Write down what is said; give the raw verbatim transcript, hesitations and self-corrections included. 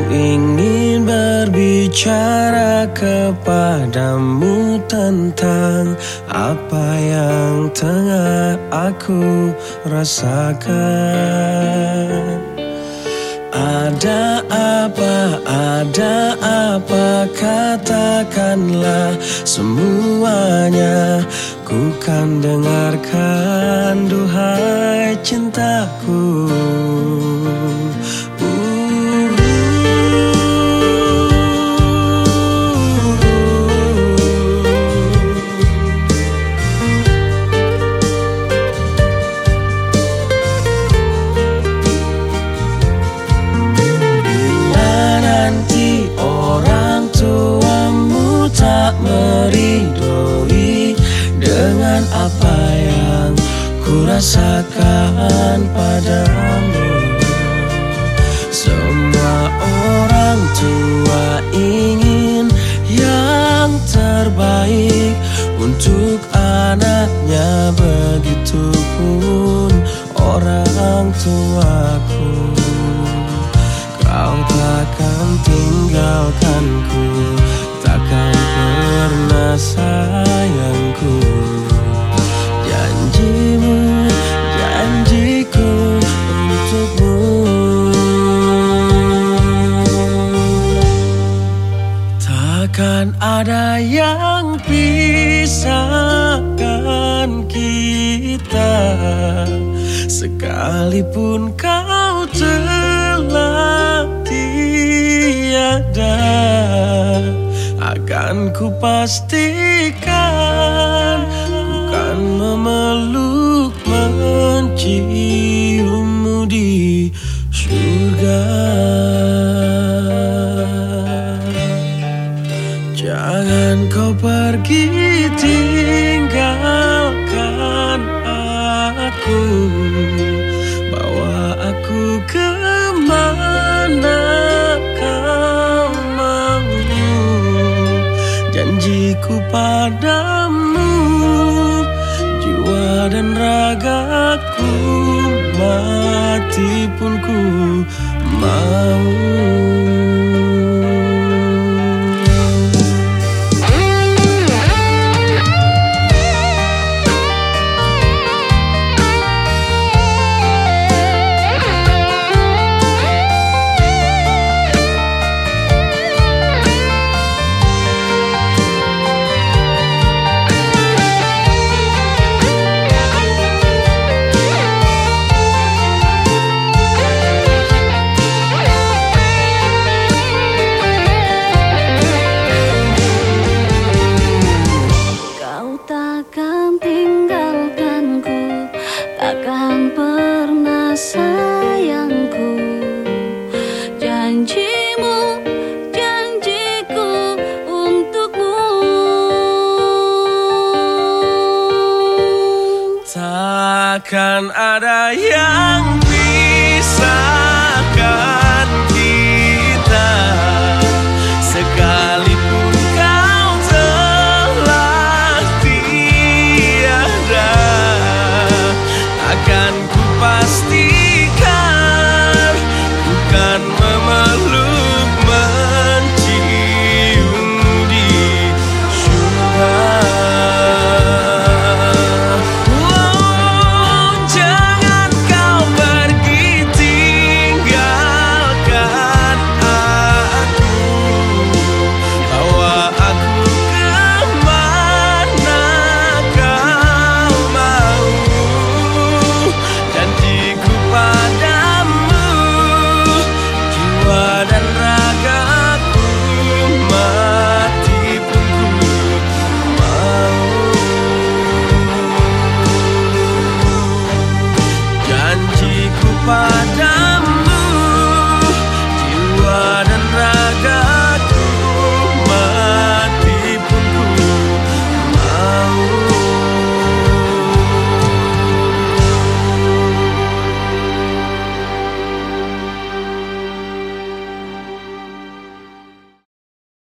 ingin berbicara kepadamu tentang apa yang tengah aku rasakan. Ada apa, ada apa, katakanlah semuanya. Ku kan dengarkan, duhai cintaku. Meridoi dengan apa yang ku rasakan padamu. Semua orang tua ingin yang terbaik untuk anaknya, begitupun orang tuaku. Kau takkan tinggalkanku, takkan pernah sayangku. Janjimu, janjiku untukmu. Takkan ada yang pisahkan kita, sekalipun kau telah tiada. Akan ku pastikan, ku kan memeluk, menciummu di surga. Jangan kau pergi tinggalkan aku, bawa aku kemana kau mau. Janjiku padamu, jiwa dan ragaku, mati pun ku mau.